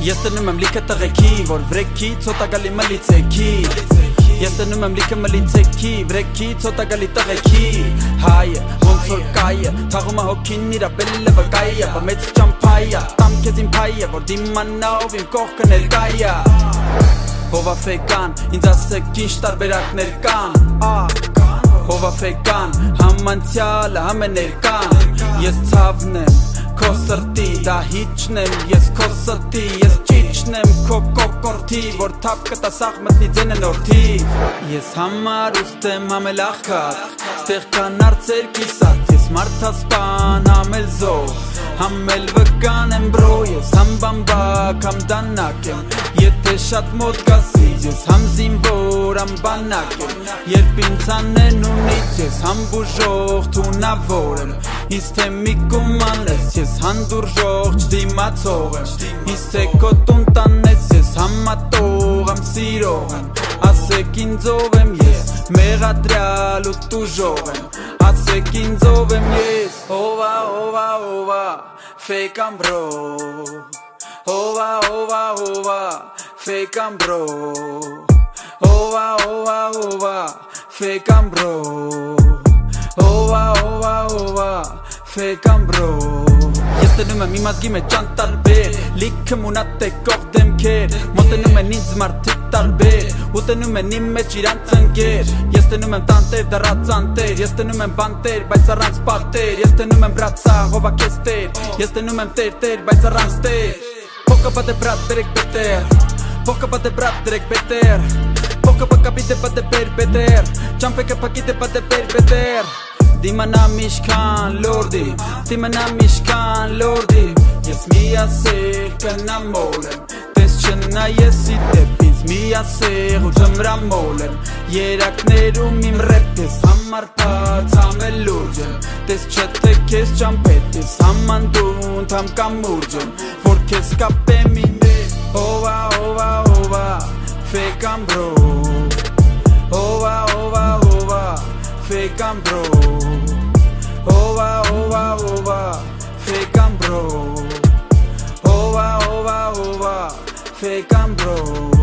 Ես տնում եմ լիքը տղեքի, որ վրեքի ցոտա գալի մլիցեքի Ես տնում եմ լիքը մլիցեքի, վրեքի ցոտա գալի տղեքի Հայը, ոնց որ կայը, թաղում է հոգին իրա բելը վկայը Բա մեծ ճամփայը, տամ քեզ իմ փայը, որ դիմանով իմ կողքը ներկայը Հովա ֆեկան, ինձ ասեք ինչ տարբերակներ կան Հովա ֆեկան, համանցյալը համ է ներկան Ես ցավն եմ Քո սրտի, դա հիչն եմ, ես քո սրտի, ես ճիչն եմ քո կոկորթի, որ թապ կտասաղ մտնի ձենը նորդի Ես համար ուստեմ համել աղքատ, ստեղ կան արծեր կիսատ, ես մարդասպան համել զով Համել վկան եմ բրո, ես համ բամբակ, համ դանակ եմ Եթե շատ մոտ կասից, ես համ զինվոր, համ բանակ եմ Երբ ինձ անեն ունից, ես համ բուժող, թունավոր եմ Ինձ թե մի կուման ես, ես հանդուրժող, չդիմացող եմ Ինձ թե քո տուն տանես, ես համ մատող, համ սիրող եմ Ասեք ինձ ով եմ ես, մեղադրյալ ու տուժող եմ Ասեք ինձ ով եմ ես, ովա, ովա, ովա, ֆեկան բրո Ովա, ովա, ովա, ֆեկան բրո Ովա, ովա, ովա, ֆեկան բրո Ովա, ովա, ովա, ֆեկան բրո Ես տնում եմ իմ ազգի մեջ անտարբեր Լիքը մունատ է կող դեմքեր Մոտենում են ինձ մարդիկ տարբեր Ու տնում են իմ մեջ իրանց ընկեր Ես տնում եմ տանտեր, դարած անտեր Ես տնում եմ բանտեր, բայց առանց պատեր Ես տնում եմ բրացա, հովա կեզ տեր Ես տնում եմ տեր, բայց առանց տեր Փոկը պատե բրատ, դրեք պետեր Փոկը պատե բրատ, դրեք պետեր Փոկը պակապիտե պատե պեր պետեր Ճամպեկը պակիտե պատե պեր պետեր Դիմանամ իշքան լորդի, դիմանամ իշքան լորդի Ես միասեր կնամոլ եմ, տես չնա ես իդեպ ինձ միասեղ ու ջմրամոլ եմ Երակներում իմ ռեպ ես համարպած համել լուրջ եմ Տես չթե կեզ ճամպետ ես համանդունդ համ կամուրջ եմ Որ կեզ կապեմ ինձ Ովա, ովա, ովա, ֆեկան բրո Ովա, ովա, ովա, ֆեկան բրո Ովա, ովա, ովա, ֆեկան բրո Ովա, ովա, ովա, ֆեկան բրո